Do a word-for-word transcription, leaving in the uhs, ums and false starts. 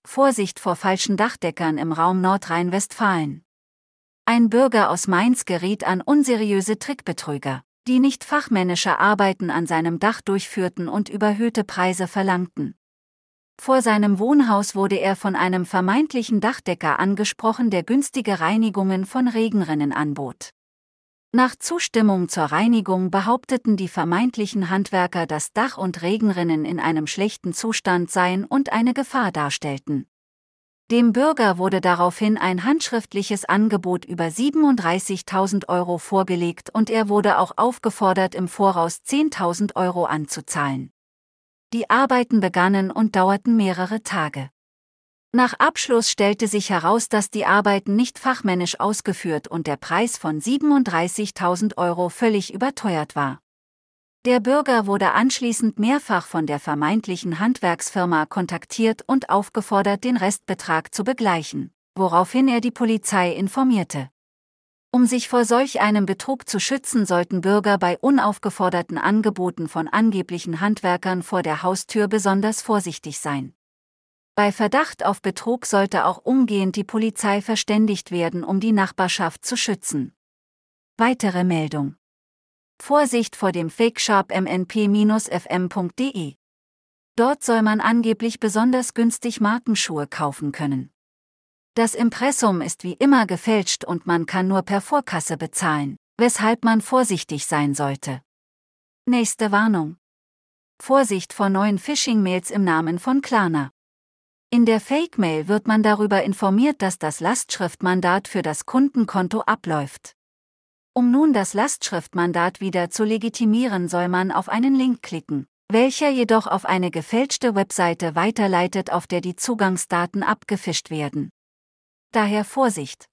Vorsicht vor falschen Dachdeckern im Raum Nordrhein-Westfalen. Ein Bürger aus Mainz geriet an unseriöse Trickbetrüger, die nicht fachmännische Arbeiten an seinem Dach durchführten und überhöhte Preise verlangten. Vor seinem Wohnhaus wurde er von einem vermeintlichen Dachdecker angesprochen, der günstige Reinigungen von Regenrinnen anbot. Nach Zustimmung zur Reinigung behaupteten die vermeintlichen Handwerker, dass Dach und Regenrinnen in einem schlechten Zustand seien und eine Gefahr darstellten. Dem Bürger wurde daraufhin ein handschriftliches Angebot über siebenunddreißigtausend Euro vorgelegt und er wurde auch aufgefordert, im Voraus zehntausend Euro anzuzahlen. Die Arbeiten begannen und dauerten mehrere Tage. Nach Abschluss stellte sich heraus, dass die Arbeiten nicht fachmännisch ausgeführt und der Preis von siebenunddreißigtausend Euro völlig überteuert war. Der Bürger wurde anschließend mehrfach von der vermeintlichen Handwerksfirma kontaktiert und aufgefordert, den Restbetrag zu begleichen, woraufhin er die Polizei informierte. Um sich vor solch einem Betrug zu schützen, sollten Bürger bei unaufgeforderten Angeboten von angeblichen Handwerkern vor der Haustür besonders vorsichtig sein. Bei Verdacht auf Betrug sollte auch umgehend die Polizei verständigt werden, um die Nachbarschaft zu schützen. Weitere Meldung: Vorsicht vor dem Fake-Shop m n p f m punkt d e. Dort soll man angeblich besonders günstig Markenschuhe kaufen können. Das Impressum ist wie immer gefälscht und man kann nur per Vorkasse bezahlen, weshalb man vorsichtig sein sollte. Nächste Warnung: Vorsicht vor neuen Phishing-Mails im Namen von Klarna. In der Fake-Mail wird man darüber informiert, dass das Lastschriftmandat für das Kundenkonto abläuft. Um nun das Lastschriftmandat wieder zu legitimieren, soll man auf einen Link klicken, welcher jedoch auf eine gefälschte Webseite weiterleitet, auf der die Zugangsdaten abgefischt werden. Daher Vorsicht!